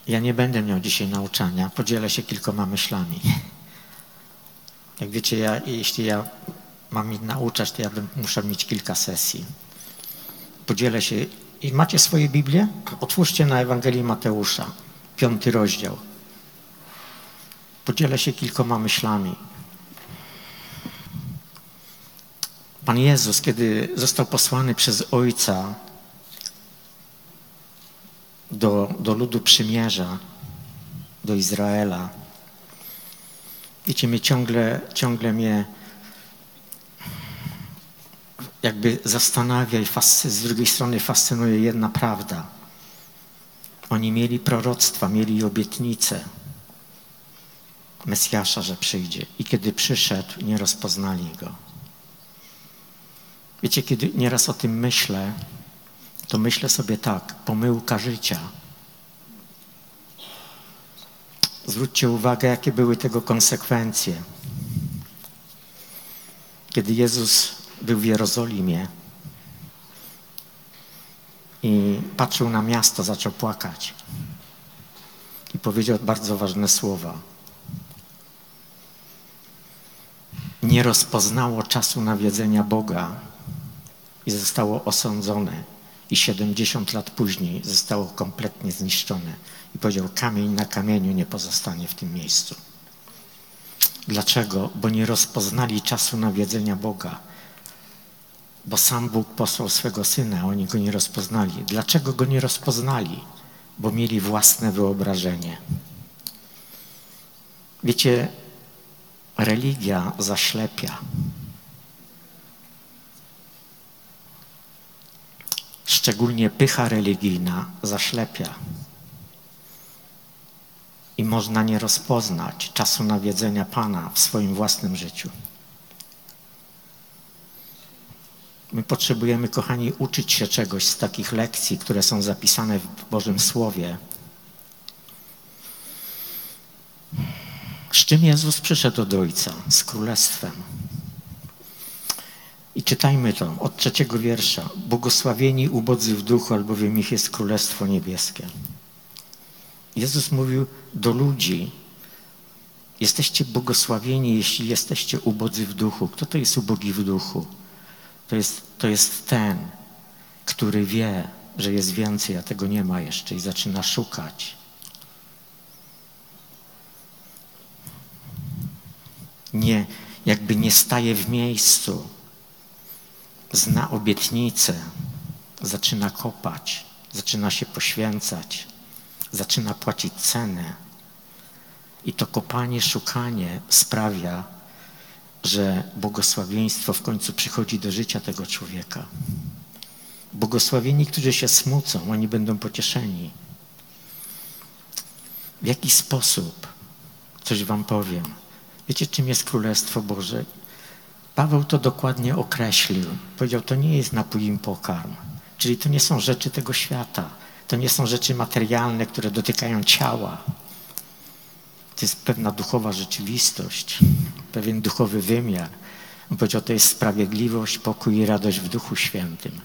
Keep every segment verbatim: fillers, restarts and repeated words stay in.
Ja nie będę miał dzisiaj nauczania, podzielę się kilkoma myślami. Jak wiecie, ja, jeśli ja mam ich nauczać, to ja bym, muszę mieć kilka sesji. Podzielę się. I macie swoje Biblię? Otwórzcie na Ewangelii Mateusza, piąty rozdział. Podzielę się kilkoma myślami. Pan Jezus, kiedy został posłany przez Ojca do, do ludu przymierza, do Izraela, wiecie, mnie ciągle, ciągle mnie jakby zastanawia i fascy, z drugiej strony fascynuje jedna prawda. Oni mieli proroctwa, mieli obietnice Mesjasza, że przyjdzie. I kiedy przyszedł, nie rozpoznali Go. Wiecie, kiedy nieraz o tym myślę, to myślę sobie tak, pomyłka życia. Zwróćcie uwagę, jakie były tego konsekwencje. Kiedy Jezus był w Jerozolimie i patrzył na miasto, zaczął płakać i powiedział bardzo ważne słowa. Nie rozpoznało czasu nawiedzenia Boga i zostało osądzone. I siedemdziesiąt lat później zostało kompletnie zniszczone. I powiedział, kamień na kamieniu nie pozostanie w tym miejscu. Dlaczego? Bo nie rozpoznali czasu nawiedzenia Boga. Bo sam Bóg posłał swego Syna, a oni Go nie rozpoznali. Dlaczego Go nie rozpoznali? Bo mieli własne wyobrażenie. Wiecie, religia zaślepia. Szczególnie pycha religijna zaślepia. I można nie rozpoznać czasu nawiedzenia Pana w swoim własnym życiu. My potrzebujemy, kochani, uczyć się czegoś z takich lekcji, które są zapisane w Bożym Słowie. Z czym Jezus przyszedł do Ojca? Z Królestwem. I czytajmy to od trzeciego wiersza. Błogosławieni ubodzy w duchu, albowiem ich jest Królestwo Niebieskie. Jezus mówił do ludzi, jesteście błogosławieni, jeśli jesteście ubodzy w duchu. Kto to jest ubogi w duchu? To jest, to jest ten, który wie, że jest więcej, a tego nie ma jeszcze i zaczyna szukać. Nie, jakby nie staje w miejscu. Zna obietnicę, zaczyna kopać, zaczyna się poświęcać, zaczyna płacić cenę. I to kopanie, szukanie sprawia, że błogosławieństwo w końcu przychodzi do życia tego człowieka. Błogosławieni, którzy się smucą, oni będą pocieszeni. W jaki sposób? Coś wam powiem. Wiecie, czym jest Królestwo Boże? Paweł to dokładnie określił. Powiedział, to nie jest napój i pokarm. Czyli to nie są rzeczy tego świata. To nie są rzeczy materialne, które dotykają ciała. To jest pewna duchowa rzeczywistość, pewien duchowy wymiar. On powiedział, to jest sprawiedliwość, pokój i radość w Duchu Świętym.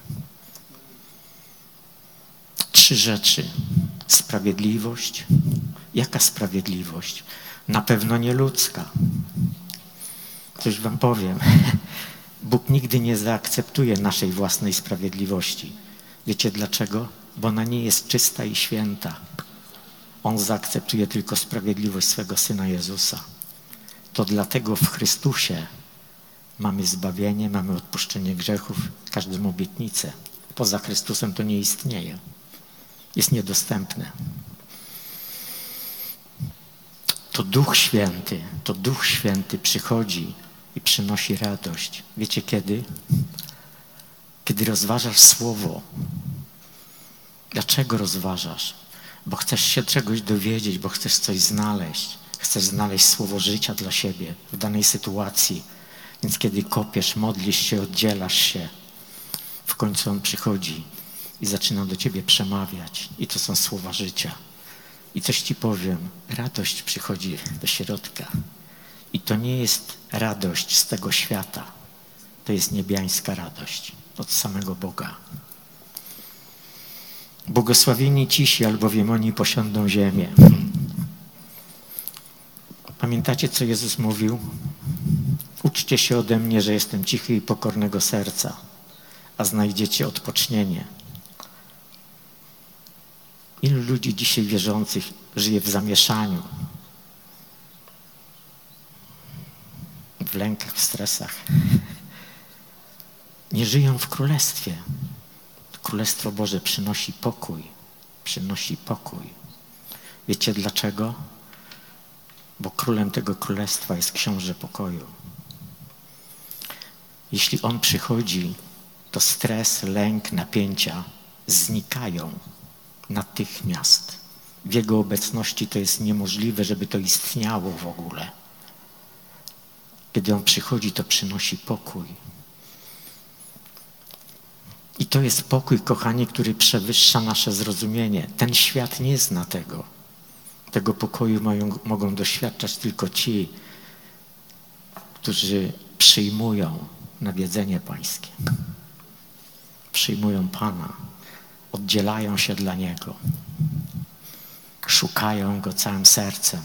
Trzy rzeczy. Sprawiedliwość. Jaka sprawiedliwość? Na pewno nie ludzka. Coś wam powiem. Bóg nigdy nie zaakceptuje naszej własnej sprawiedliwości. Wiecie dlaczego? Bo ona nie jest czysta i święta. On zaakceptuje tylko sprawiedliwość swego Syna Jezusa. To dlatego w Chrystusie mamy zbawienie, mamy odpuszczenie grzechów, każdą obietnicę. Poza Chrystusem to nie istnieje. Jest niedostępne. To Duch Święty, to Duch Święty przychodzi i przynosi radość. Wiecie kiedy? Kiedy rozważasz Słowo. Dlaczego rozważasz? Bo chcesz się czegoś dowiedzieć, bo chcesz coś znaleźć. Chcesz znaleźć słowo życia dla siebie w danej sytuacji. Więc kiedy kopiesz, modlisz się, oddzielasz się, w końcu On przychodzi i zaczyna do ciebie przemawiać. I to są słowa życia. I coś ci powiem, radość przychodzi do środka. I to nie jest radość z tego świata. To jest niebiańska radość od samego Boga. Błogosławieni cisi, albowiem oni posiądą ziemię. Pamiętacie, co Jezus mówił? Uczcie się ode mnie, że jestem cichy i pokornego serca, a znajdziecie odpocznienie. Ilu ludzi dzisiaj wierzących żyje w zamieszaniu, w lękach, w stresach. Nie żyją w Królestwie. Królestwo Boże przynosi pokój. Przynosi pokój. Wiecie dlaczego? Bo królem tego królestwa jest książę pokoju. Jeśli on przychodzi, to stres, lęk, napięcia znikają natychmiast. W jego obecności to jest niemożliwe, żeby to istniało w ogóle. Kiedy on przychodzi, to przynosi pokój. I to jest pokój, kochani, który przewyższa nasze zrozumienie. Ten świat nie zna tego. Tego pokoju mają, mogą doświadczać tylko ci, którzy przyjmują nawiedzenie Pańskie. Przyjmują Pana. Oddzielają się dla Niego. Szukają Go całym sercem.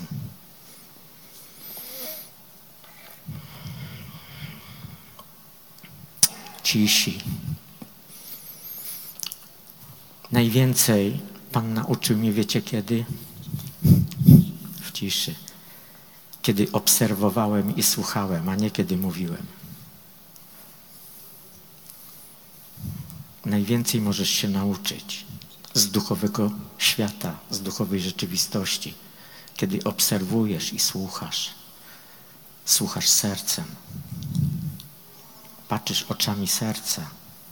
Cisi. Najwięcej Pan nauczył mnie, wiecie kiedy? W ciszy. Kiedy obserwowałem i słuchałem, a nie kiedy mówiłem. Najwięcej możesz się nauczyć z duchowego świata, z duchowej rzeczywistości, kiedy obserwujesz i słuchasz. Słuchasz sercem. Patrzysz oczami serca.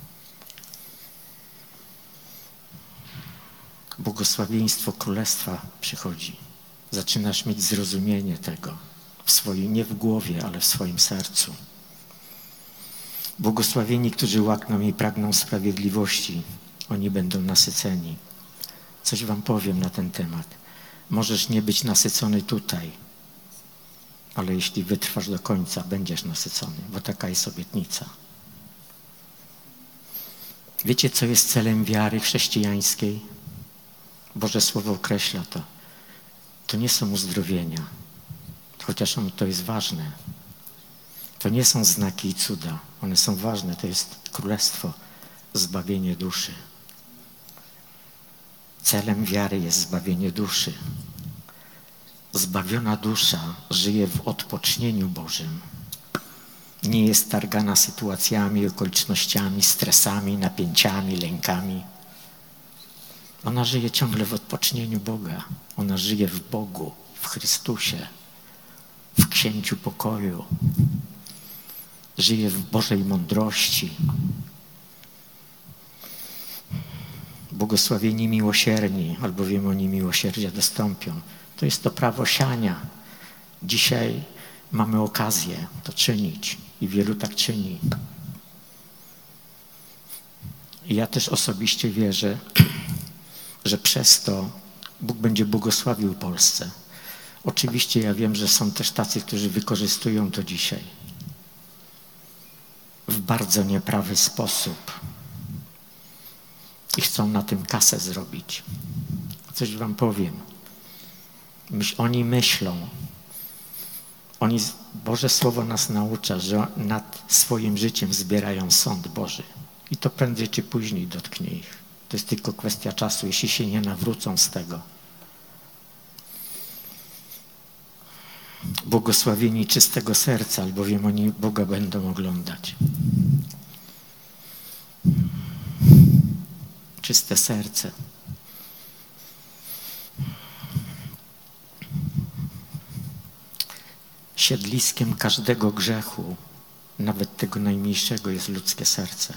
Błogosławieństwo Królestwa przychodzi. Zaczynasz mieć zrozumienie tego w swoim, nie w głowie, ale w swoim sercu. Błogosławieni, którzy łakną i pragną sprawiedliwości, oni będą nasyceni. Coś wam powiem na ten temat. Możesz nie być nasycony tutaj, ale jeśli wytrwasz do końca, będziesz nasycony, bo taka jest obietnica. Wiecie, co jest celem wiary chrześcijańskiej? Boże Słowo określa to. To nie są uzdrowienia, chociaż to jest ważne. To nie są znaki i cuda. One są ważne. To jest królestwo, zbawienie duszy. Celem wiary jest zbawienie duszy. Zbawiona dusza żyje w odpocznieniu Bożym. Nie jest targana sytuacjami, okolicznościami, stresami, napięciami, lękami. Ona żyje ciągle w odpocznieniu Boga. Ona żyje w Bogu, w Chrystusie, w Księciu pokoju. Żyje w Bożej mądrości. Błogosławieni miłosierni, albowiem oni miłosierdzia dostąpią. To jest to prawo siania. Dzisiaj mamy okazję to czynić i wielu tak czyni. I ja też osobiście wierzę, że przez to Bóg będzie błogosławił Polsce. Oczywiście ja wiem, że są też tacy, którzy wykorzystują to dzisiaj w bardzo nieprawy sposób i chcą na tym kasę zrobić. Coś wam powiem. Myśl, oni myślą, oni, Boże Słowo nas naucza, że nad swoim życiem zbierają sąd Boży i to prędzej czy później dotknie ich. To jest tylko kwestia czasu, jeśli się nie nawrócą z tego. Błogosławieni czystego serca, albowiem oni Boga będą oglądać. Czyste serce. Siedliskiem każdego grzechu, nawet tego najmniejszego, jest ludzkie serce.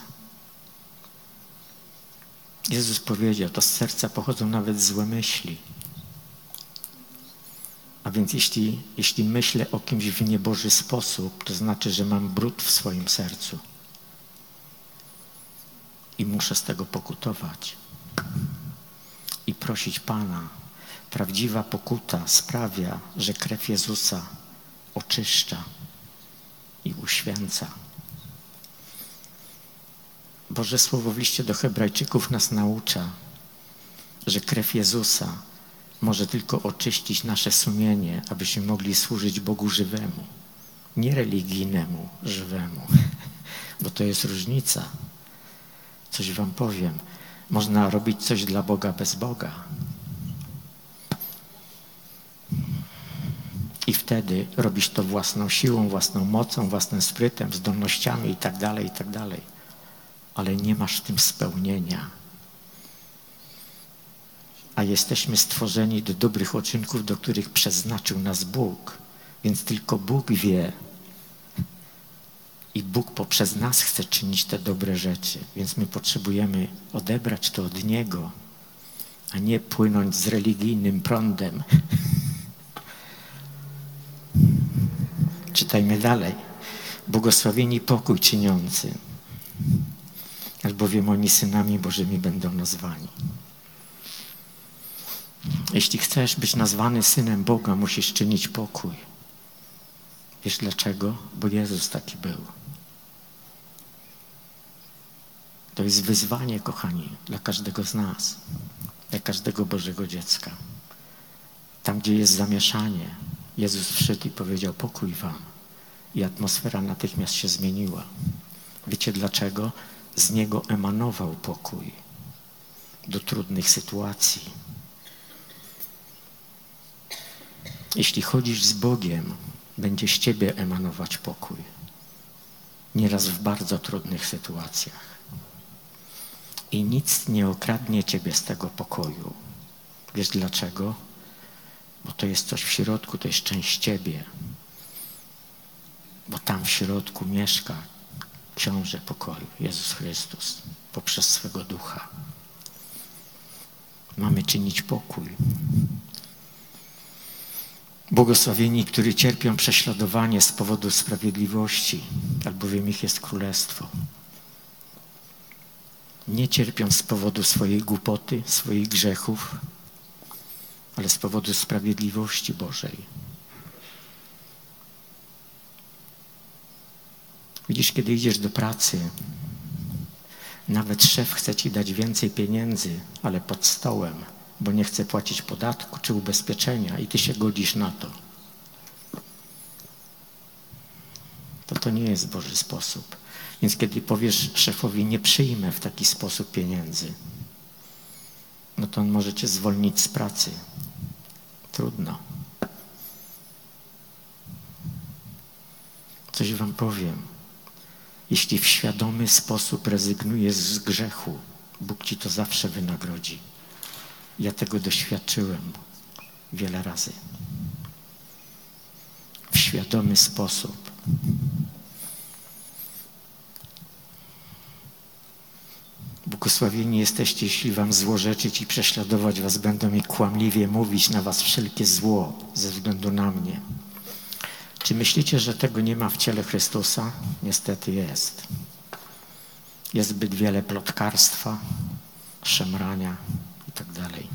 Jezus powiedział, to z serca pochodzą nawet złe myśli. A więc jeśli, jeśli myślę o kimś w nieboży sposób, to znaczy, że mam brud w swoim sercu. I muszę z tego pokutować. I prosić Pana. Prawdziwa pokuta sprawia, że krew Jezusa oczyszcza i uświęca. Boże Słowo w liście do Hebrajczyków nas naucza, że krew Jezusa może tylko oczyścić nasze sumienie, abyśmy mogli służyć Bogu żywemu, nie religijnemu, żywemu, bo to jest różnica. Coś wam powiem. Można robić coś dla Boga bez Boga. I wtedy robisz to własną siłą, własną mocą, własnym sprytem, zdolnościami i tak dalej, i tak dalej. Ale nie masz w tym spełnienia. A jesteśmy stworzeni do dobrych uczynków, do których przeznaczył nas Bóg. Więc tylko Bóg wie. I Bóg poprzez nas chce czynić te dobre rzeczy. Więc my potrzebujemy odebrać to od Niego, a nie płynąć z religijnym prądem. Czytajmy dalej. Błogosławieni pokój czyniący, albowiem oni synami Bożymi będą nazwani. Jeśli chcesz być nazwany synem Boga, musisz czynić pokój. Wiesz dlaczego? Bo Jezus taki był. To jest wyzwanie, kochani, dla każdego z nas, dla każdego Bożego dziecka. Tam, gdzie jest zamieszanie, Jezus wszedł i powiedział: pokój wam. I atmosfera natychmiast się zmieniła. Wiecie dlaczego? Z Niego emanował pokój do trudnych sytuacji. Jeśli chodzisz z Bogiem, będzie z ciebie emanować pokój. Nieraz w bardzo trudnych sytuacjach. I nic nie okradnie ciebie z tego pokoju. Wiesz dlaczego? Bo to jest coś w środku, to jest część ciebie. Bo tam w środku mieszka Książę pokoju, Jezus Chrystus, poprzez swego Ducha. Mamy czynić pokój. Błogosławieni, którzy cierpią prześladowanie z powodu sprawiedliwości, albowiem ich jest królestwo. Nie cierpią z powodu swojej głupoty, swoich grzechów, ale z powodu sprawiedliwości Bożej. Widzisz, kiedy idziesz do pracy, nawet szef chce ci dać więcej pieniędzy, ale pod stołem, bo nie chce płacić podatku czy ubezpieczenia i ty się godzisz na to. To to nie jest Boży sposób. Więc kiedy powiesz szefowi: nie przyjmę w taki sposób pieniędzy, no to on może cię zwolnić z pracy. Trudno. Coś wam powiem. Jeśli w świadomy sposób rezygnujesz z grzechu, Bóg ci to zawsze wynagrodzi. Ja tego doświadczyłem wiele razy. W świadomy sposób. Błogosławieni jesteście, jeśli wam złorzeczyć i prześladować was będą i kłamliwie mówić na was wszelkie zło ze względu na mnie. Czy myślicie, że tego nie ma w ciele Chrystusa? Niestety jest. Jest zbyt wiele plotkarstwa, szemrania i tak dalej.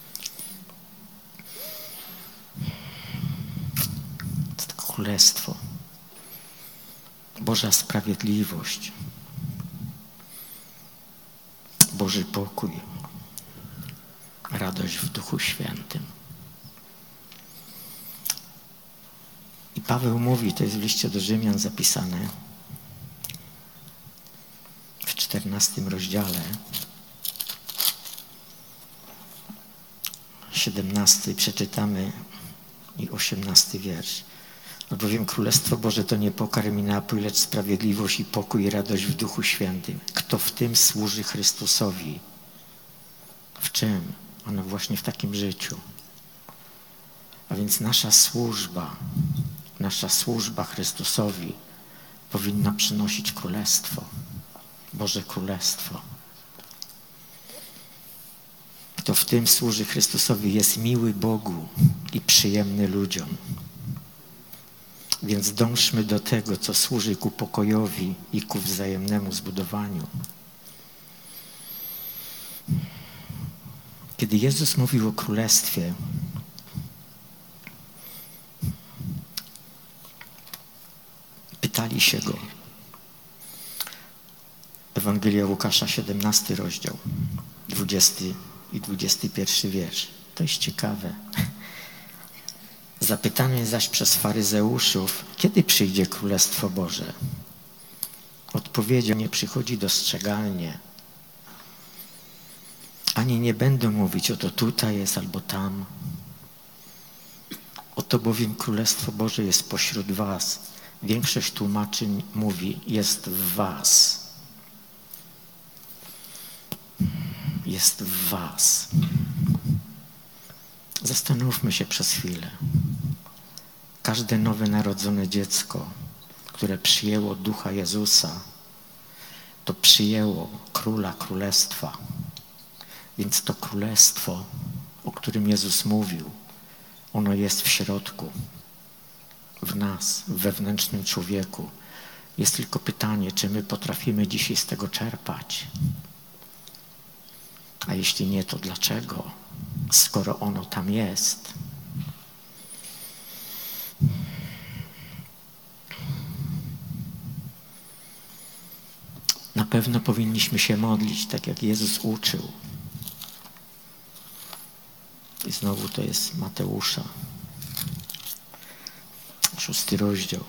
To królestwo. Boża sprawiedliwość. Boży pokój. Radość w Duchu Świętym. I Paweł mówi, to jest w liście do Rzymian zapisane, w czternastym rozdziale, siedemnasty przeczytamy i osiemnasty wiersz. Albowiem Królestwo Boże to nie pokarm i napój, lecz sprawiedliwość i pokój i radość w Duchu Świętym. Kto w tym służy Chrystusowi? W czym? Ono właśnie w takim życiu. A więc nasza służba, nasza służba Chrystusowi powinna przynosić Królestwo, Boże Królestwo. Kto w tym służy Chrystusowi, jest miły Bogu i przyjemny ludziom. Więc dążmy do tego, co służy ku pokojowi i ku wzajemnemu zbudowaniu. Kiedy Jezus mówił o Królestwie, pytali się Go. Ewangelia Łukasza, siedemnasty rozdział, dwudziesty i dwudziesty pierwszy wiersz. To jest ciekawe. Zapytany zaś przez faryzeuszów, kiedy przyjdzie Królestwo Boże? Odpowiedział, nie przychodzi dostrzegalnie. Ani nie będę mówić, oto tutaj jest albo tam. Oto bowiem Królestwo Boże jest pośród was. Większość tłumaczy mówi, jest w was. Jest w was. Zastanówmy się przez chwilę. Każde nowe narodzone dziecko, które przyjęło Ducha Jezusa, to przyjęło Króla Królestwa. Więc to Królestwo, o którym Jezus mówił, ono jest w środku, w nas, w wewnętrznym człowieku. Jest tylko pytanie, czy my potrafimy dzisiaj z tego czerpać. A jeśli nie, to dlaczego? Skoro ono tam jest. Na pewno powinniśmy się modlić, tak jak Jezus uczył. I znowu to jest Mateusza, szósty rozdział.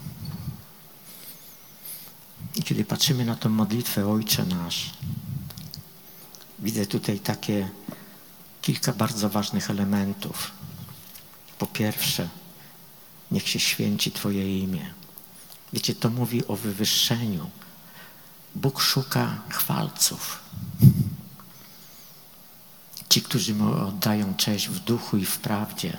I kiedy patrzymy na tą modlitwę Ojcze Nasz, widzę tutaj takie kilka bardzo ważnych elementów. Po pierwsze, niech się święci Twoje imię. Wiecie, to mówi o wywyższeniu. Bóg szuka chwalców. Ci, którzy mu oddają cześć w duchu i w prawdzie.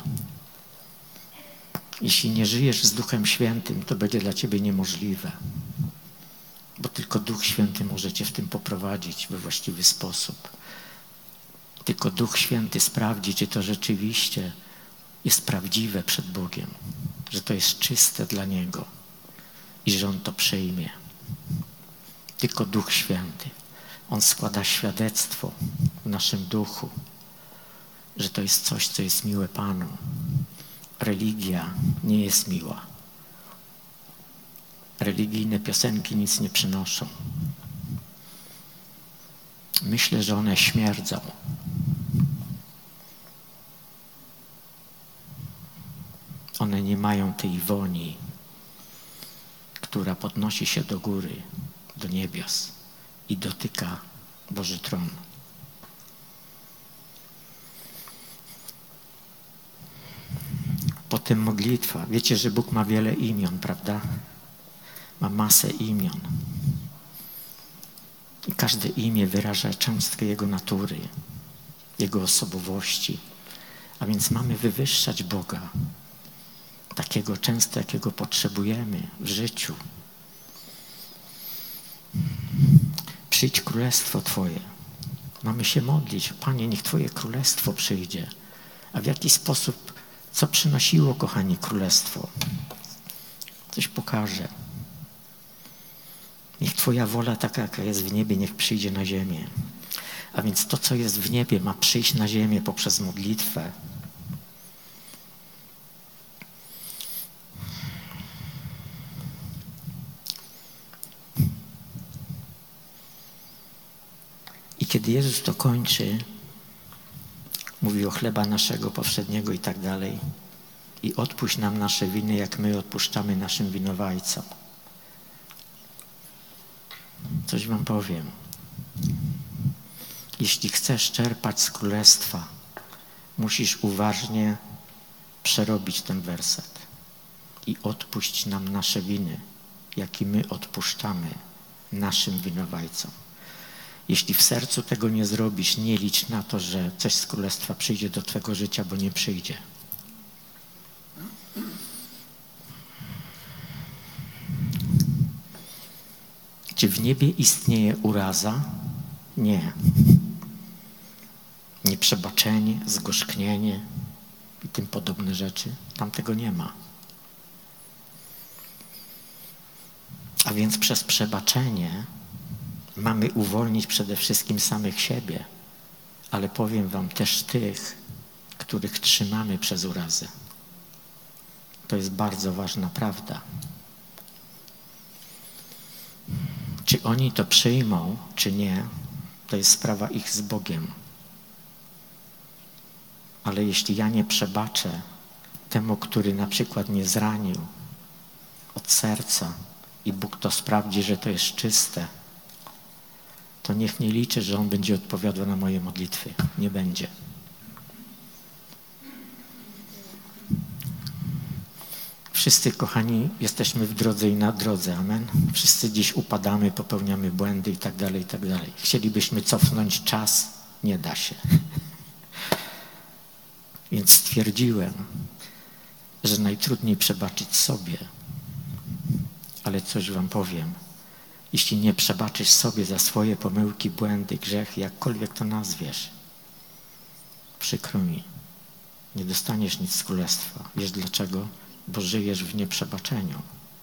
Jeśli nie żyjesz z Duchem Świętym, to będzie dla ciebie niemożliwe. Bo tylko Duch Święty może cię w tym poprowadzić we właściwy sposób. Tylko Duch Święty sprawdzi, czy to rzeczywiście jest prawdziwe przed Bogiem. Że to jest czyste dla Niego. I że On to przyjmie. Tylko Duch Święty. On składa świadectwo w naszym duchu, że to jest coś, co jest miłe Panu. Religia nie jest miła. Religijne piosenki nic nie przynoszą. Myślę, że one śmierdzą. One nie mają tej woni, która podnosi się do góry, do niebios i dotyka Boży tron. Potem modlitwa. Wiecie, że Bóg ma wiele imion, prawda? Ma masę imion. I każde imię wyraża cząstkę Jego natury, Jego osobowości. A więc mamy wywyższać Boga, takiego często, jakiego potrzebujemy w życiu. Przyjdź królestwo Twoje. Mamy się modlić. Panie, niech Twoje królestwo przyjdzie. A w jaki sposób, co przynosiło, kochani, królestwo? Coś pokażę. Niech Twoja wola, taka jaka jest w niebie, niech przyjdzie na ziemię. A więc to, co jest w niebie, ma przyjść na ziemię poprzez modlitwę. I kiedy Jezus to kończy, mówi o chleba naszego powszedniego i tak dalej. I odpuść nam nasze winy, jak my odpuszczamy naszym winowajcom. Coś wam powiem. Jeśli chcesz czerpać z królestwa, musisz uważnie przerobić ten werset. I odpuść nam nasze winy, jak i my odpuszczamy naszym winowajcom. Jeśli w sercu tego nie zrobisz, nie licz na to, że coś z królestwa przyjdzie do twego życia, bo nie przyjdzie. Czy w niebie istnieje uraza? Nie. Nieprzebaczenie, zgorzknienie i tym podobne rzeczy. Tam tego nie ma. A więc przez przebaczenie mamy uwolnić przede wszystkim samych siebie, ale powiem wam też tych, których trzymamy przez urazę. To jest bardzo ważna prawda. Czy oni to przyjmą, czy nie, to jest sprawa ich z Bogiem. Ale jeśli ja nie przebaczę temu, który na przykład mnie zranił od serca i Bóg to sprawdzi, że to jest czyste, to niech nie liczy, że On będzie odpowiadał na moje modlitwy. Nie będzie. Wszyscy, kochani, jesteśmy w drodze i na drodze. Amen. Wszyscy dziś upadamy, popełniamy błędy i tak dalej, i tak dalej. Chcielibyśmy cofnąć czas. Nie da się. Więc stwierdziłem, że najtrudniej przebaczyć sobie. Ale coś wam powiem. Jeśli nie przebaczysz sobie za swoje pomyłki, błędy, grzechy, jakkolwiek to nazwiesz, przykro mi, nie dostaniesz nic z królestwa. Wiesz dlaczego? Bo żyjesz w nieprzebaczeniu.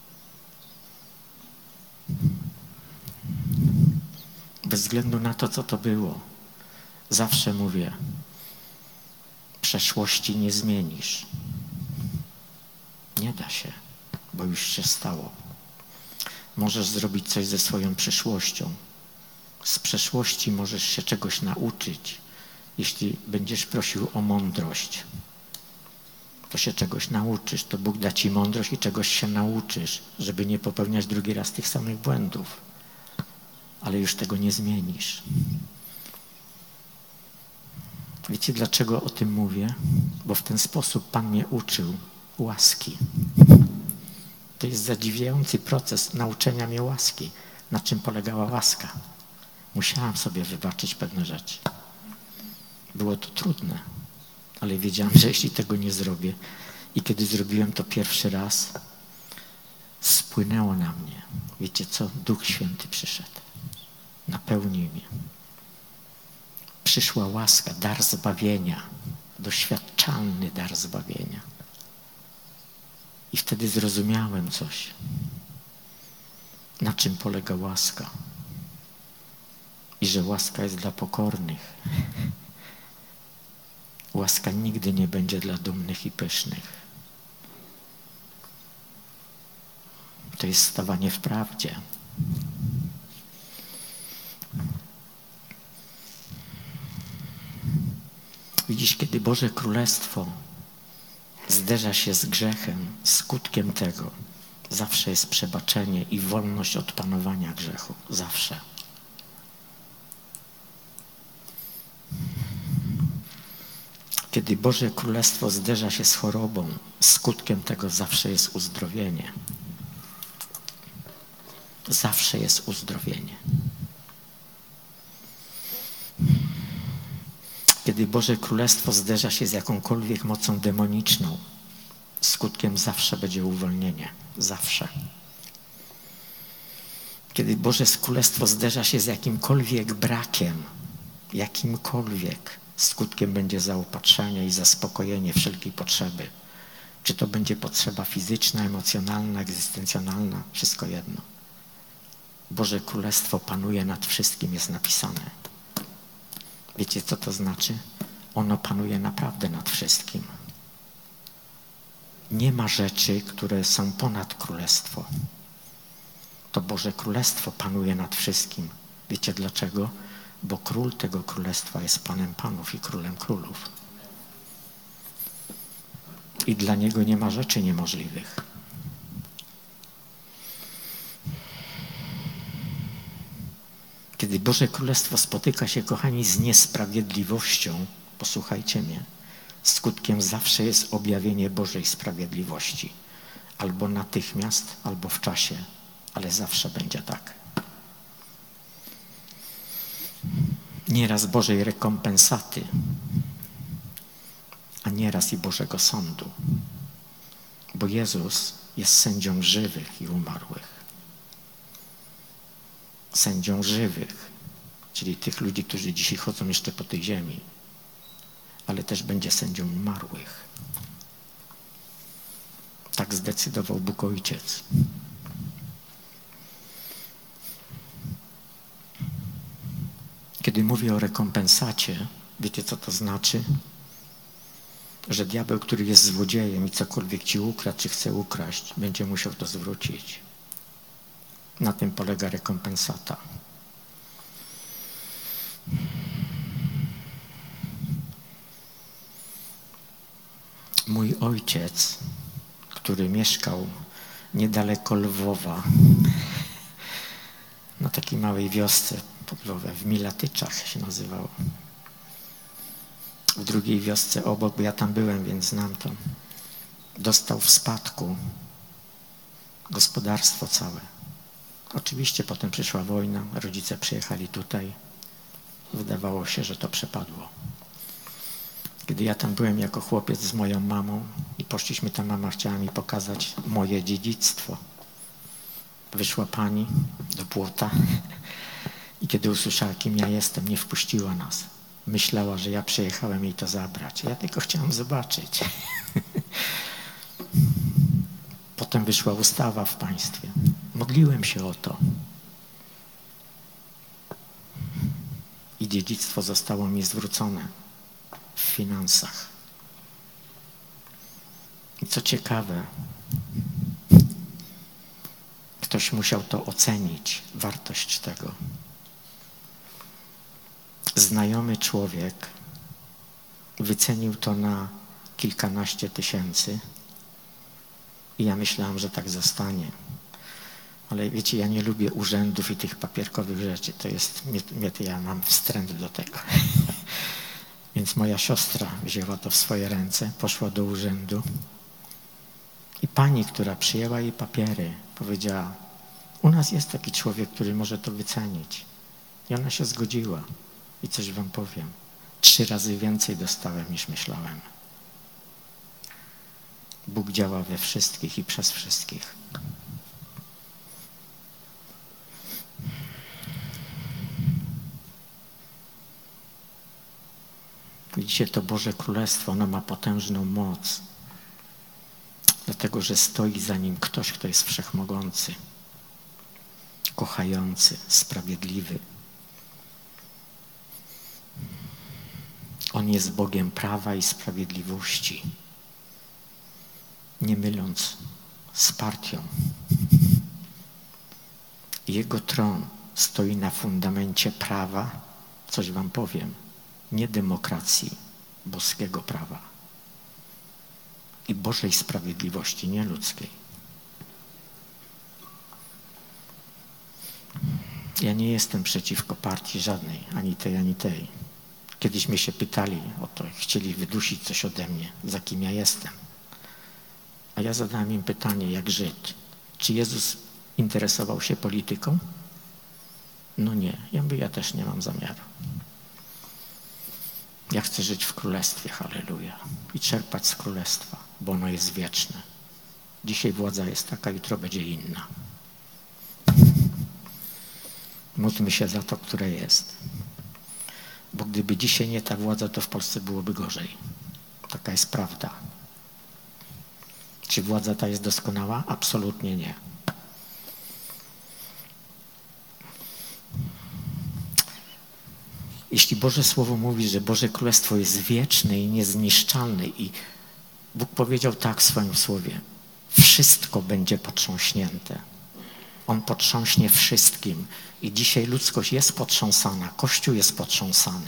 Bez względu na to, co to było, zawsze mówię, przeszłości nie zmienisz. Nie da się, bo już się stało. Możesz zrobić coś ze swoją przyszłością. Z przeszłości możesz się czegoś nauczyć. Jeśli będziesz prosił o mądrość, to się czegoś nauczysz. To Bóg da ci mądrość i czegoś się nauczysz, żeby nie popełniać drugi raz tych samych błędów. Ale już tego nie zmienisz. Wiecie, dlaczego o tym mówię? Bo w ten sposób Pan mnie uczył łaski. To jest zadziwiający proces nauczenia mnie łaski. Na czym polegała łaska? Musiałam sobie wybaczyć pewne rzeczy. Było to trudne, ale wiedziałam, że jeśli tego nie zrobię i kiedy zrobiłem to pierwszy raz, spłynęło na mnie. Wiecie co? Duch Święty przyszedł. Napełnił mnie. Przyszła łaska, dar zbawienia, doświadczalny dar zbawienia. I wtedy zrozumiałem coś. Na czym polega łaska? I że łaska jest dla pokornych. Łaska nigdy nie będzie dla dumnych i pysznych. To jest stawanie w prawdzie. Widzisz, kiedy Boże Królestwo zderza się z grzechem, skutkiem tego zawsze jest przebaczenie i wolność od panowania grzechu. Zawsze. Kiedy Boże Królestwo zderza się z chorobą, skutkiem tego zawsze jest uzdrowienie. Zawsze jest uzdrowienie. Kiedy Boże Królestwo zderza się z jakąkolwiek mocą demoniczną, skutkiem zawsze będzie uwolnienie. Zawsze. Kiedy Boże Królestwo zderza się z jakimkolwiek brakiem, jakimkolwiek, skutkiem będzie zaopatrzenie i zaspokojenie wszelkiej potrzeby. Czy to będzie potrzeba fizyczna, emocjonalna, egzystencjonalna, wszystko jedno. Boże Królestwo panuje nad wszystkim, jest napisane. Wiecie, co to znaczy? Ono panuje naprawdę nad wszystkim. Nie ma rzeczy, które są ponad Królestwo. To Boże Królestwo panuje nad wszystkim. Wiecie dlaczego? Bo Król tego Królestwa jest Panem Panów i Królem Królów. I dla Niego nie ma rzeczy niemożliwych. Kiedy Boże Królestwo spotyka się, kochani, z niesprawiedliwością, posłuchajcie mnie, skutkiem zawsze jest objawienie Bożej sprawiedliwości. Albo natychmiast, albo w czasie, ale zawsze będzie tak. Nieraz Bożej rekompensaty, a nieraz i Bożego sądu. Bo Jezus jest sędzią żywych i umarłych. Sędzią żywych, czyli tych ludzi, którzy dzisiaj chodzą jeszcze po tej ziemi, ale też będzie sędzią umarłych. Tak zdecydował Bóg Ojciec. Kiedy mówię o rekompensacie, wiecie, co to znaczy? Że diabeł, który jest złodziejem i cokolwiek ci ukradł, czy chce ukraść, będzie musiał to zwrócić. Na tym polega rekompensata. Mój ojciec, który mieszkał niedaleko Lwowa, na takiej małej wiosce pod Lwowem, w Milatyczach się nazywało. W drugiej wiosce obok, bo ja tam byłem, więc znam to. Dostał w spadku gospodarstwo całe. Oczywiście potem przyszła wojna, rodzice przyjechali tutaj. Wydawało się, że to przepadło. Kiedy ja tam byłem jako chłopiec z moją mamą i poszliśmy tam, mama chciała mi pokazać moje dziedzictwo. Wyszła pani do płota i kiedy usłyszała, kim ja jestem, nie wpuściła nas. Myślała, że ja przyjechałem jej to zabrać. Ja tylko chciałem zobaczyć. Potem wyszła ustawa w państwie. Modliłem się o to. I dziedzictwo zostało mi zwrócone w finansach. I co ciekawe, ktoś musiał to ocenić, wartość tego. Znajomy człowiek wycenił to na kilkanaście tysięcy i ja myślałam, że tak zostanie. Ale wiecie, ja nie lubię urzędów i tych papierkowych rzeczy. To jest, mnie, mnie to ja mam wstręt do tego. Więc moja siostra wzięła to w swoje ręce, poszła do urzędu i pani, która przyjęła jej papiery, powiedziała: u nas jest taki człowiek, który może to wycenić. I ona się zgodziła. I coś wam powiem. Trzy razy więcej dostałem, niż myślałem. Bóg działa we wszystkich i przez wszystkich. Widzicie, to Boże Królestwo, ono ma potężną moc. Dlatego, że stoi za nim ktoś, kto jest wszechmogący, kochający, sprawiedliwy. On jest Bogiem prawa i sprawiedliwości, nie myląc z partią. Jego tron stoi na fundamencie prawa, coś wam powiem, nie demokracji, boskiego prawa i Bożej sprawiedliwości, nie ludzkiej. Ja nie jestem przeciwko partii żadnej, ani tej, ani tej. Kiedyś mnie się pytali o to, chcieli wydusić coś ode mnie, za kim ja jestem. A ja zadałem im pytanie, jak żyć. Czy Jezus interesował się polityką? No nie. Ja mówię, ja też nie mam zamiaru. Ja chcę żyć w królestwie, halleluja. I czerpać z królestwa, bo ono jest wieczne. Dzisiaj władza jest taka, jutro będzie inna. Módlmy się za to, które jest. Bo gdyby dzisiaj nie ta władza, to w Polsce byłoby gorzej. Taka jest prawda. Czy władza ta jest doskonała? Absolutnie nie. Jeśli Boże Słowo mówi, że Boże Królestwo jest wieczne i niezniszczalne i Bóg powiedział tak w swoim Słowie, wszystko będzie potrząśnięte. On potrząśnie wszystkim. I dzisiaj ludzkość jest potrząsana, Kościół jest potrząsany.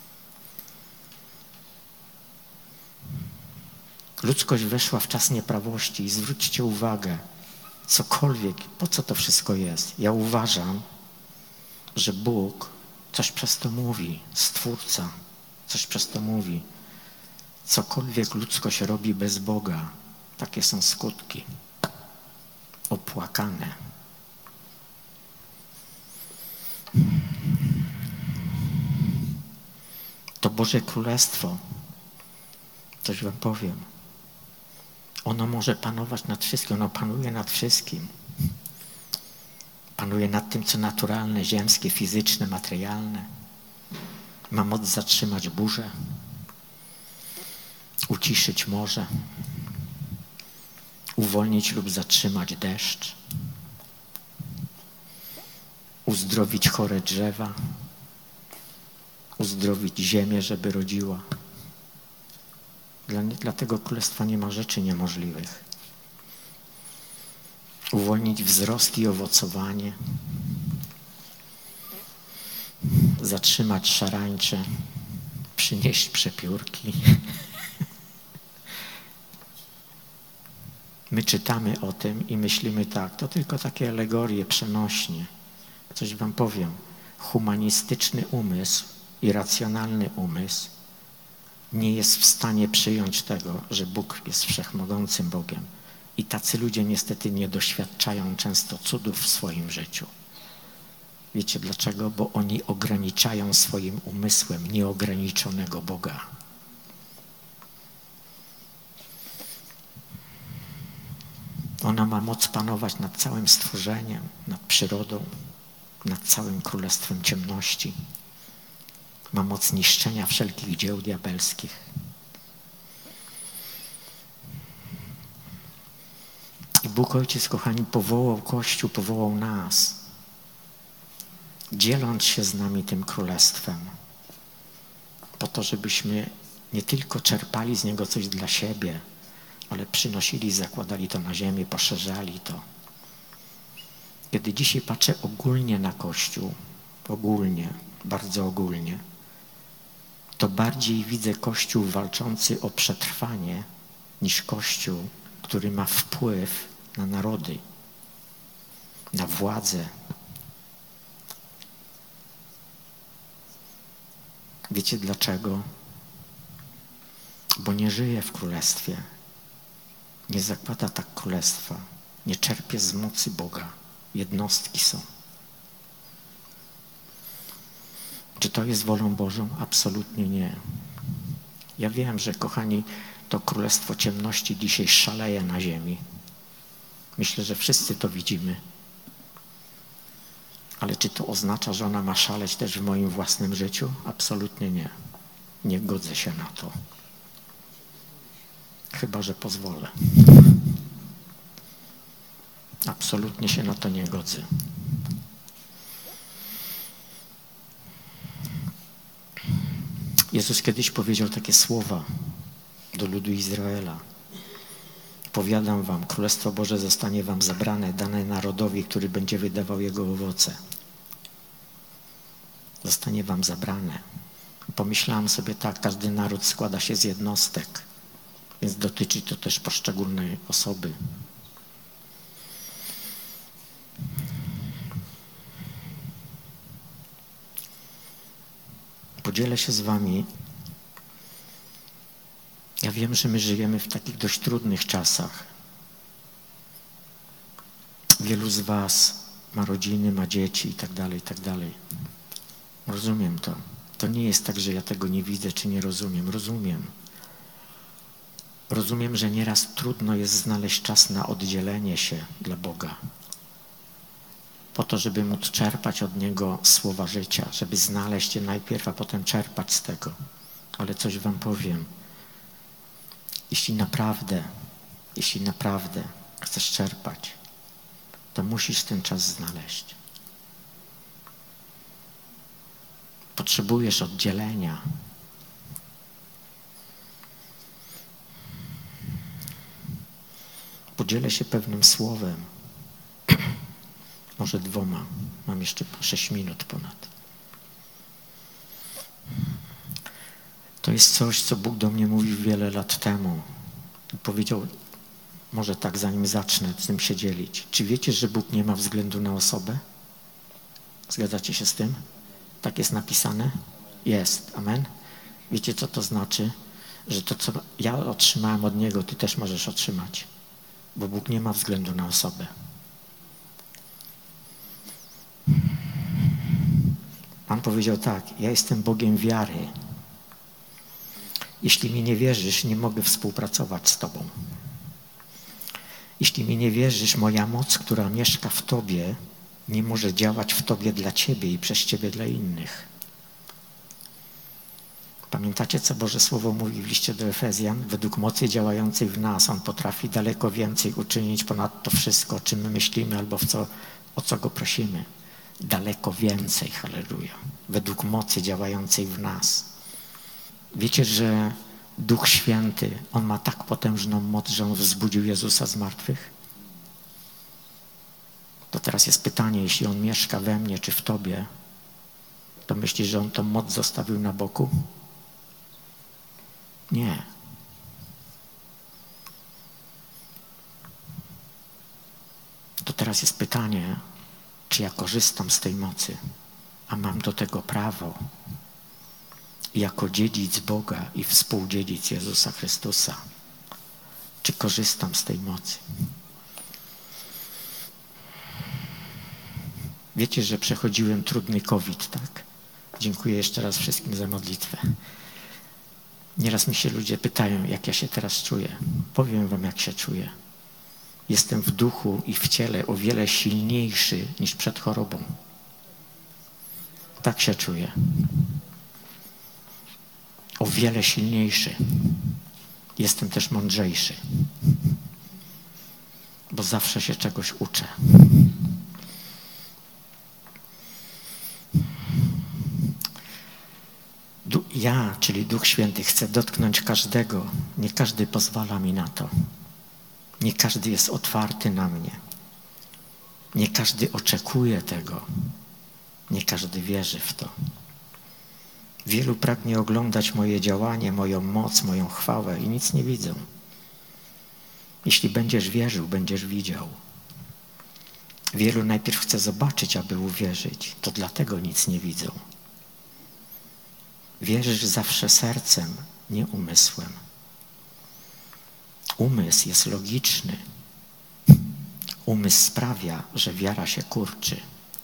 Ludzkość weszła w czas nieprawości i zwróćcie uwagę, cokolwiek, po co to wszystko jest? Ja uważam, że Bóg coś przez to mówi, Stwórca coś przez to mówi. Cokolwiek ludzkość robi bez Boga, takie są skutki. Opłakane. To Boże Królestwo, coś wam powiem, ono może panować nad wszystkim, ono panuje nad wszystkim. Panuje nad tym, co naturalne, ziemskie, fizyczne, materialne. Ma moc zatrzymać burzę, uciszyć morze, uwolnić lub zatrzymać deszcz, uzdrowić chore drzewa, uzdrowić ziemię, żeby rodziła. Dla, dla tego królestwa nie ma rzeczy niemożliwych. Uwolnić wzrost i owocowanie, zatrzymać szarańcze, przynieść przepiórki. My czytamy o tym i myślimy tak, to tylko takie alegorie, przenośnie. Coś wam powiem. Humanistyczny umysł i racjonalny umysł nie jest w stanie przyjąć tego, że Bóg jest wszechmogącym Bogiem. I tacy ludzie niestety nie doświadczają często cudów w swoim życiu. Wiecie dlaczego? Bo oni ograniczają swoim umysłem nieograniczonego Boga. Ona ma moc panować nad całym stworzeniem, nad przyrodą, nad całym królestwem ciemności. Ma moc niszczenia wszelkich dzieł diabelskich. I Bóg Ojciec, kochani, powołał Kościół, powołał nas, dzieląc się z nami tym królestwem, po to, żebyśmy nie tylko czerpali z niego coś dla siebie, ale przynosili, zakładali to na ziemię, poszerzali to. Kiedy dzisiaj patrzę ogólnie na Kościół, ogólnie, bardzo ogólnie, to bardziej widzę Kościół walczący o przetrwanie niż Kościół, który ma wpływ na narody, na władzę. Wiecie dlaczego? Bo nie żyje w królestwie, nie zakłada tak królestwa, nie czerpie z mocy Boga. Jednostki są. Czy to jest wolą Bożą? Absolutnie nie. Ja wiem, że, kochani, to królestwo ciemności dzisiaj szaleje na ziemi. Myślę, że wszyscy to widzimy. Ale czy to oznacza, że ona ma szaleć też w moim własnym życiu? Absolutnie nie. Nie godzę się na to. Chyba że pozwolę. Absolutnie się na to nie godzę. Jezus kiedyś powiedział takie słowa do ludu Izraela. Powiadam wam, Królestwo Boże zostanie wam zabrane, dane narodowi, który będzie wydawał jego owoce. Zostanie wam zabrane. Pomyślałam sobie tak, każdy naród składa się z jednostek, więc dotyczy to też poszczególnej osoby. Podzielę się z wami. Ja wiem, że my żyjemy w takich dość trudnych czasach. Wielu z was ma rodziny, ma dzieci i tak dalej, i tak dalej. Rozumiem to. To nie jest tak, że ja tego nie widzę, czy nie rozumiem. Rozumiem. Rozumiem, że nieraz trudno jest znaleźć czas na oddzielenie się dla Boga. Po to, żeby móc czerpać od Niego słowa życia, żeby znaleźć je najpierw, a potem czerpać z tego. Ale coś wam powiem. Jeśli naprawdę, jeśli naprawdę chcesz czerpać, to musisz ten czas znaleźć. Potrzebujesz oddzielenia. Podzielę się pewnym słowem. Może dwoma. Mam jeszcze sześć minut ponad. To jest coś, co Bóg do mnie mówił wiele lat temu. Powiedział, może tak, zanim zacznę z tym się dzielić. Czy wiecie, że Bóg nie ma względu na osobę? Zgadzacie się z tym? Tak jest napisane? Jest. Amen. Wiecie, co to znaczy? Że to, co ja otrzymałem od Niego, ty też możesz otrzymać. Bo Bóg nie ma względu na osobę. Pan powiedział tak, ja jestem Bogiem wiary. Jeśli mi nie wierzysz, nie mogę współpracować z Tobą. Jeśli mi nie wierzysz, moja moc, która mieszka w Tobie, nie może działać w Tobie dla Ciebie i przez Ciebie dla innych. Pamiętacie, co Boże Słowo mówi w liście do Efezjan? Według mocy działającej w nas On potrafi daleko więcej uczynić ponad to wszystko, o czym my myślimy albo w co, o co Go prosimy. Daleko więcej, halleluja. Według mocy działającej w nas. Wiecie, że Duch Święty, On ma tak potężną moc, że On wzbudził Jezusa z martwych? To teraz jest pytanie, jeśli On mieszka we mnie czy w Tobie, to myślisz, że On tą moc zostawił na boku? Nie. teraz jest pytanie, czy ja korzystam z tej mocy, a mam do tego prawo jako dziedzic Boga i współdziedzic Jezusa Chrystusa. Czy korzystam z tej mocy? Wiecie, że przechodziłem trudny COVID, tak? Dziękuję jeszcze raz wszystkim za modlitwę. Nieraz mi się ludzie pytają, jak ja się teraz czuję. Powiem wam, jak się czuję. Jestem w duchu i w ciele o wiele silniejszy niż przed chorobą. Tak się czuję. O wiele silniejszy. Jestem też mądrzejszy. Bo zawsze się czegoś uczę. Ja, czyli Duch Święty, chcę dotknąć każdego. Nie każdy pozwala mi na to. Nie każdy jest otwarty na mnie. Nie każdy oczekuje tego. Nie każdy wierzy w to. Wielu pragnie oglądać moje działanie, moją moc, moją chwałę i nic nie widzą. Jeśli będziesz wierzył, będziesz widział. Wielu najpierw chce zobaczyć, aby uwierzyć. To dlatego nic nie widzą. Wierzysz zawsze sercem, nie umysłem. Umysł jest logiczny. Umysł sprawia, że wiara się kurczy.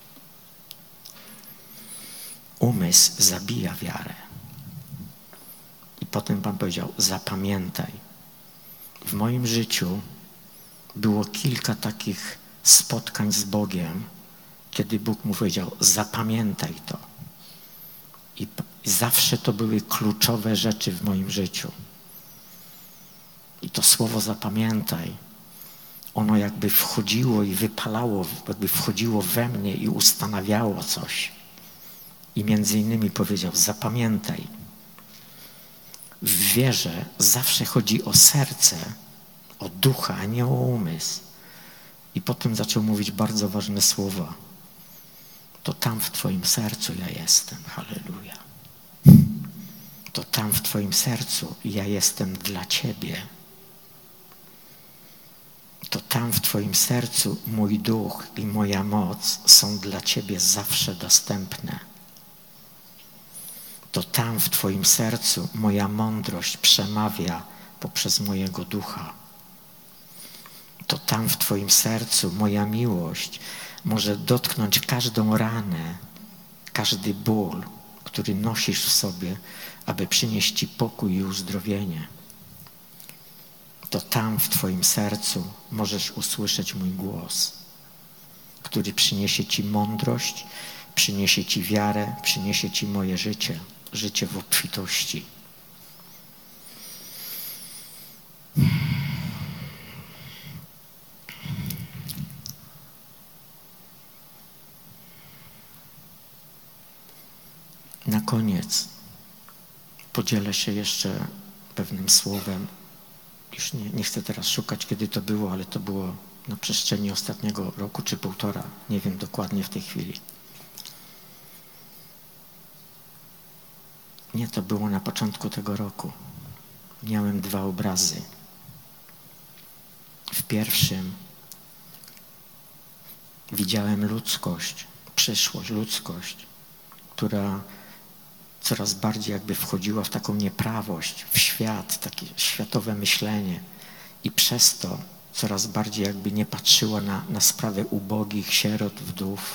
Umysł zabija wiarę. I potem Pan powiedział, zapamiętaj. W moim życiu było kilka takich spotkań z Bogiem, kiedy Bóg mu powiedział, zapamiętaj to. I zawsze to były kluczowe rzeczy w moim życiu. I to słowo zapamiętaj, ono jakby wchodziło i wypalało, jakby wchodziło we mnie i ustanawiało coś. I między innymi powiedział, zapamiętaj. W wierze zawsze chodzi o serce, o ducha, a nie o umysł. I potem zaczął mówić bardzo ważne słowa. To tam w Twoim sercu ja jestem. Halleluja. To tam w Twoim sercu ja jestem dla Ciebie. To tam w Twoim sercu mój duch i moja moc są dla Ciebie zawsze dostępne. To tam w Twoim sercu moja mądrość przemawia poprzez mojego ducha. To tam w Twoim sercu moja miłość może dotknąć każdą ranę, każdy ból, który nosisz w sobie, aby przynieść Ci pokój i uzdrowienie. To tam w Twoim sercu możesz usłyszeć mój głos, który przyniesie Ci mądrość, przyniesie Ci wiarę, przyniesie Ci moje życie, życie w obfitości. Na koniec podzielę się jeszcze pewnym słowem. Już nie, nie chcę teraz szukać, kiedy to było, ale to było na przestrzeni ostatniego roku czy półtora. Nie wiem dokładnie w tej chwili. Nie, to było na początku tego roku. Miałem dwa obrazy. W pierwszym widziałem ludzkość, przyszłość, ludzkość, która coraz bardziej jakby wchodziła w taką nieprawość, w świat, takie światowe myślenie i przez to coraz bardziej jakby nie patrzyła na, na sprawy ubogich, sierot, wdów.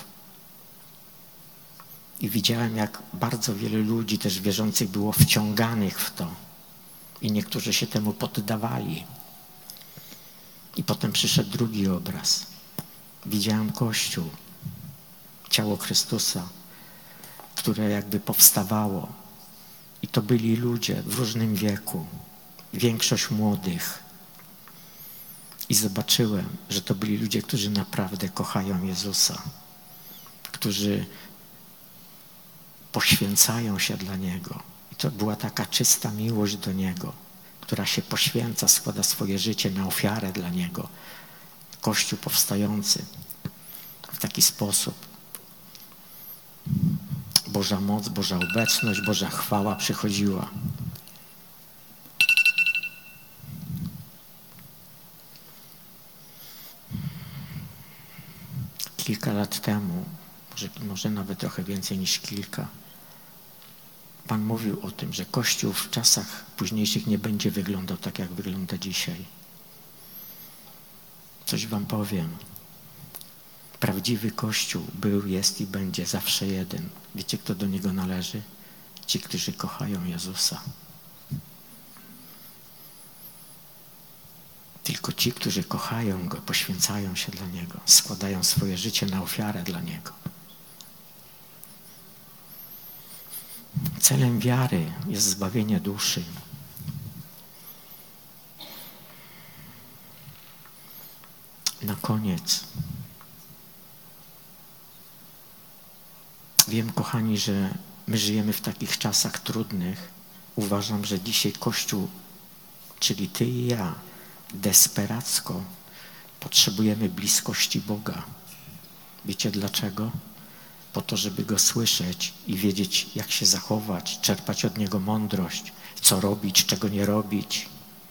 I widziałem, jak bardzo wielu ludzi też wierzących było wciąganych w to i niektórzy się temu poddawali. I potem przyszedł drugi obraz. Widziałem Kościół, ciało Chrystusa, które jakby powstawało. I to byli ludzie w różnym wieku, większość młodych. I zobaczyłem, że to byli ludzie, którzy naprawdę kochają Jezusa, którzy poświęcają się dla Niego. I to była taka czysta miłość do Niego, która się poświęca, składa swoje życie na ofiarę dla Niego. Kościół powstający w taki sposób. Boża moc, Boża obecność, Boża chwała przychodziła. kilka lat temu, może, może nawet trochę więcej niż kilka, Pan mówił o tym, że Kościół w czasach późniejszych nie będzie wyglądał tak, jak wygląda dzisiaj. Coś wam powiem. Prawdziwy Kościół był, jest i będzie zawsze jeden. Wiecie, kto do niego należy? Ci, którzy kochają Jezusa. Tylko ci, którzy kochają Go, poświęcają się dla Niego, składają swoje życie na ofiarę dla Niego. Celem wiary jest zbawienie duszy. Na koniec. Wiem, kochani, że my żyjemy w takich czasach trudnych. Uważam, że dzisiaj Kościół, czyli ty i ja, desperacko potrzebujemy bliskości Boga. Wiecie dlaczego? Po to, żeby Go słyszeć i wiedzieć, jak się zachować, czerpać od Niego mądrość, co robić, czego nie robić.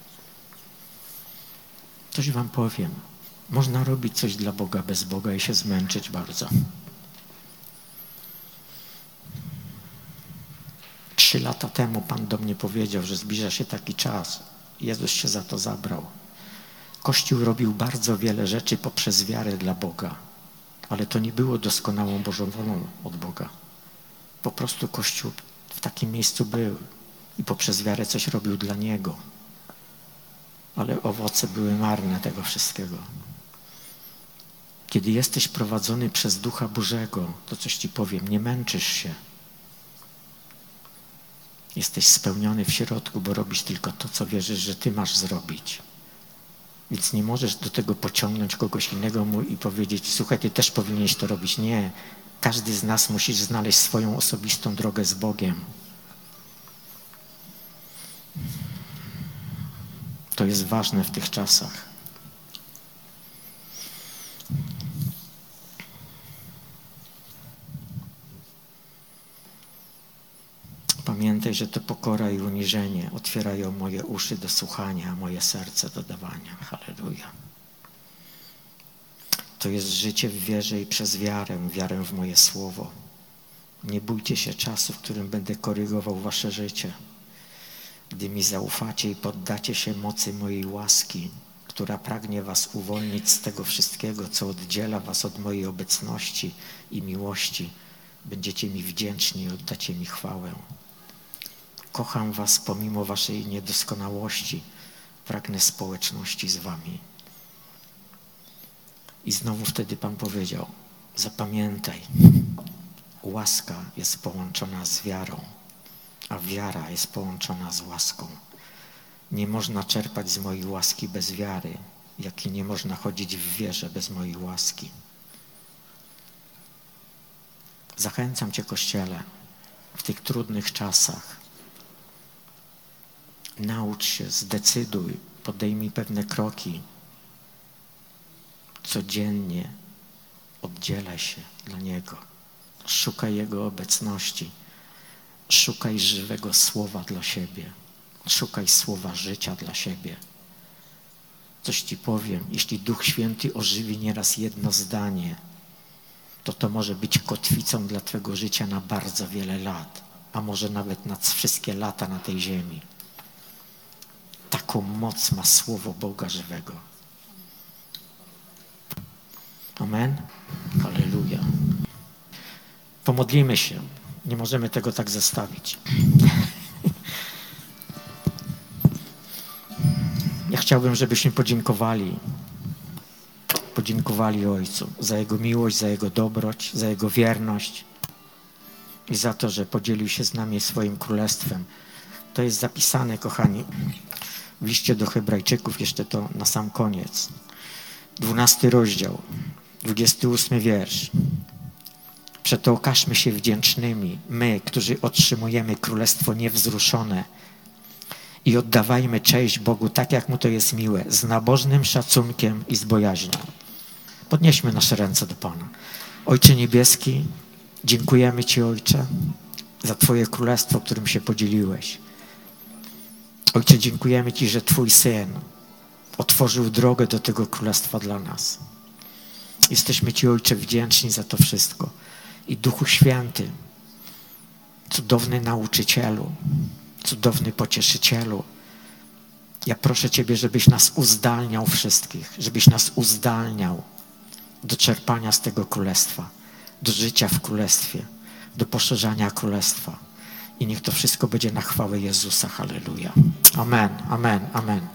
Coś wam powiem. Można robić coś dla Boga bez Boga i się zmęczyć bardzo. Trzy lata temu Pan do mnie powiedział, że zbliża się taki czas. Jezus się za to zabrał. Kościół robił bardzo wiele rzeczy poprzez wiarę dla Boga. Ale to nie było doskonałą Bożą wolą od Boga. Po prostu Kościół w takim miejscu był i poprzez wiarę coś robił dla Niego. Ale owoce były marne tego wszystkiego. Kiedy jesteś prowadzony przez Ducha Bożego, to coś ci powiem, nie męczysz się. Jesteś spełniony w środku, bo robisz tylko to, co wierzysz, że ty masz zrobić. Więc nie możesz do tego pociągnąć kogoś innego i powiedzieć, słuchaj, ty też powinieneś to robić. Nie. Każdy z nas musi znaleźć swoją osobistą drogę z Bogiem. To jest ważne w tych czasach. Pamiętaj, że to pokora i uniżenie otwierają moje uszy do słuchania, a moje serce do dawania. Halleluja. To jest życie w wierze i przez wiarę, wiarę w moje słowo. Nie bójcie się czasu, w którym będę korygował wasze życie. Gdy mi zaufacie i poddacie się mocy mojej łaski, która pragnie was uwolnić z tego wszystkiego, co oddziela was od mojej obecności i miłości, będziecie mi wdzięczni i oddacie mi chwałę. Kocham was pomimo waszej niedoskonałości. Pragnę społeczności z wami. I znowu wtedy Pan powiedział, zapamiętaj, łaska jest połączona z wiarą, a wiara jest połączona z łaską. Nie można czerpać z mojej łaski bez wiary, jak i nie można chodzić w wierze bez mojej łaski. Zachęcam cię, Kościele, w tych trudnych czasach. Naucz się, zdecyduj, podejmij pewne kroki. Codziennie oddzielaj się dla Niego. Szukaj Jego obecności. Szukaj żywego słowa dla siebie. Szukaj słowa życia dla siebie. Coś ci powiem, jeśli Duch Święty ożywi nieraz jedno zdanie, to to może być kotwicą dla twojego życia na bardzo wiele lat, a może nawet na wszystkie lata na tej ziemi. Taką moc ma Słowo Boga żywego. Amen? Halleluja. Pomodlimy się. Nie możemy tego tak zostawić. Ja chciałbym, żebyśmy podziękowali. Podziękowali Ojcu za Jego miłość, za Jego dobroć, za Jego wierność i za to, że podzielił się z nami swoim królestwem. To jest zapisane, kochani, w liście do Hebrajczyków, jeszcze to na sam koniec. Dwunasty rozdział, dwudziesty ósmy wiersz. Przeto okażmy się wdzięcznymi, my, którzy otrzymujemy królestwo niewzruszone, i oddawajmy cześć Bogu tak, jak Mu to jest miłe, z nabożnym szacunkiem i z bojaźnią. Podnieśmy nasze ręce do Pana. Ojcze Niebieski, dziękujemy Ci, Ojcze, za Twoje królestwo, którym się podzieliłeś. Ojcze, dziękujemy Ci, że Twój Syn otworzył drogę do tego królestwa dla nas. Jesteśmy Ci, Ojcze, wdzięczni za to wszystko. I Duchu Święty, cudowny nauczycielu, cudowny pocieszycielu, ja proszę Ciebie, żebyś nas uzdalniał wszystkich, żebyś nas uzdalniał do czerpania z tego Królestwa, do życia w Królestwie, do poszerzania Królestwa. I niech to wszystko będzie na chwałę Jezusa. Halleluja. Amen, amen, amen.